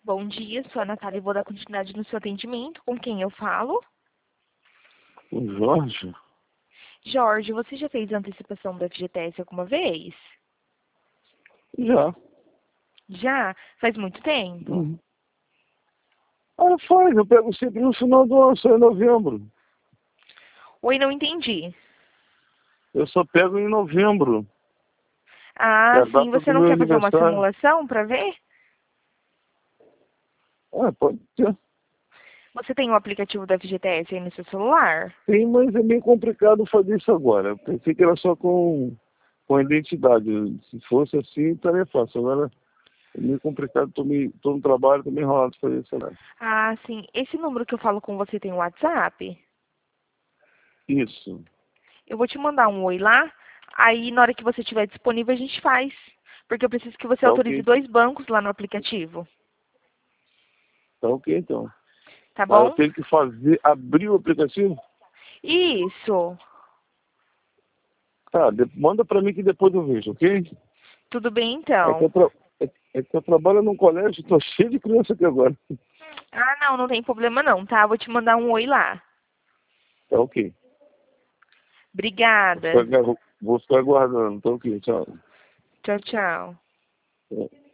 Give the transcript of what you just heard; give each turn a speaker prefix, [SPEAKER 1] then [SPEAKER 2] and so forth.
[SPEAKER 1] Bom dia, sou a Natália e vou dar continuidade no seu atendimento. Com quem eu falo?
[SPEAKER 2] O Jorge?
[SPEAKER 1] Jorge, você já fez antecipação do FGTS alguma vez?
[SPEAKER 2] Já.
[SPEAKER 1] Já? Faz muito tempo?
[SPEAKER 2] Uhum. Faz, eu pego sempre no final do ano, só em novembro.
[SPEAKER 1] Oi, não entendi.
[SPEAKER 2] Eu só pego em novembro. É
[SPEAKER 1] Ah,
[SPEAKER 2] a
[SPEAKER 1] sim,
[SPEAKER 2] data
[SPEAKER 1] você
[SPEAKER 2] do
[SPEAKER 1] não
[SPEAKER 2] meu
[SPEAKER 1] quer fazer uma
[SPEAKER 2] aniversário.
[SPEAKER 1] simulação para ver?
[SPEAKER 2] Pode ter.
[SPEAKER 1] Você tem o aplicativo do FGTS aí no seu celular?
[SPEAKER 2] Tem, mas é meio complicado fazer isso agora. Eu pensei que era só com a identidade. Se fosse assim, estaria fácil. Agora é meio complicado, tô no trabalho, tô meio enrolado de fazer isso agora.
[SPEAKER 1] Ah, sim. Esse número que eu falo com você tem o WhatsApp?
[SPEAKER 2] Isso.
[SPEAKER 1] Eu vou te mandar um oi lá. Aí, na hora que você estiver disponível, a gente faz. Porque eu preciso que você
[SPEAKER 2] Tá
[SPEAKER 1] autorize
[SPEAKER 2] ok.
[SPEAKER 1] 2 bancos lá no aplicativo.
[SPEAKER 2] Tá ok, então.
[SPEAKER 1] Tá
[SPEAKER 2] Mas eu
[SPEAKER 1] bom?
[SPEAKER 2] tenho que abrir o aplicativo?
[SPEAKER 1] Isso.
[SPEAKER 2] Tá, manda pra mim que depois eu vejo, ok?
[SPEAKER 1] Tudo bem,
[SPEAKER 2] É que
[SPEAKER 1] então.
[SPEAKER 2] é que eu trabalho num colégio, tô cheio de criança aqui agora.
[SPEAKER 1] Ah, não, não tem problema não, tá? Vou te mandar um oi lá.
[SPEAKER 2] Tá ok.
[SPEAKER 1] Obrigada.
[SPEAKER 2] Vou ficar aguardando. Tá ok, tchau.
[SPEAKER 1] Tchau, tchau.
[SPEAKER 2] É.